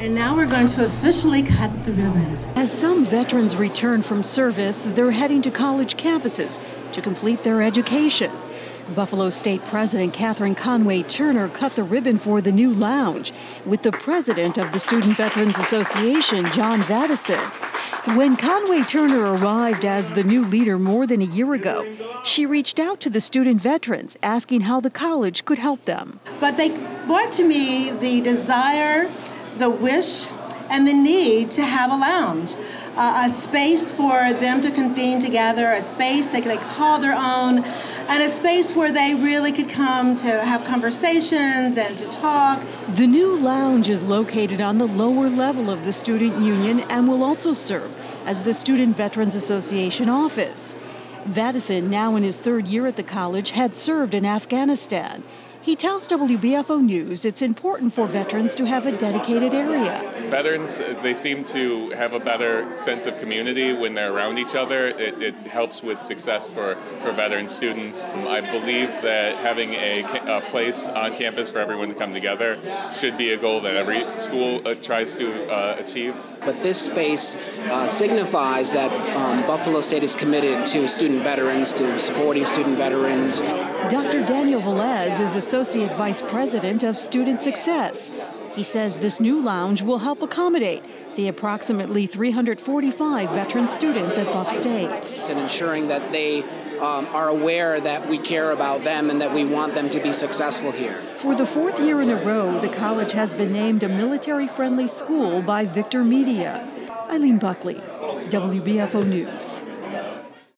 And now we're going to officially cut the ribbon. As some veterans return from service, they're heading to college campuses to complete their education. Buffalo State President Catherine Conway Turner cut the ribbon for the new lounge with the president of the Student Veterans Association, John Vadison. When Conway Turner arrived as the new leader more than a year ago, she reached out to the student veterans asking how the college could help them. But they brought to me the desire, the wish, and the need to have a lounge, a space for them to convene together, a space they could call their own, and a space where they really could come to have conversations and to talk. The new lounge is located on the lower level of the Student Union and will also serve as the Student Veterans Association office. Vadison, now in his third year at the college, had served in Afghanistan. He tells WBFO News it's important for veterans to have a dedicated area. Veterans, they seem to have a better sense of community when they're around each other. It helps with success for veteran students. I believe that having a place on campus for everyone to come together should be a goal that every school tries to achieve. But this space signifies that Buffalo State is committed to student veterans, to supporting student veterans. Dr. Daniel Velez is Associate Vice President of Student Success. He says this new lounge will help accommodate the approximately 345 veteran students at Buff State. And ensuring that they are aware that we care about them and that we want them to be successful here. For the fourth year in a row, the college has been named a military-friendly school by Victor Media. Eileen Buckley, WBFO News.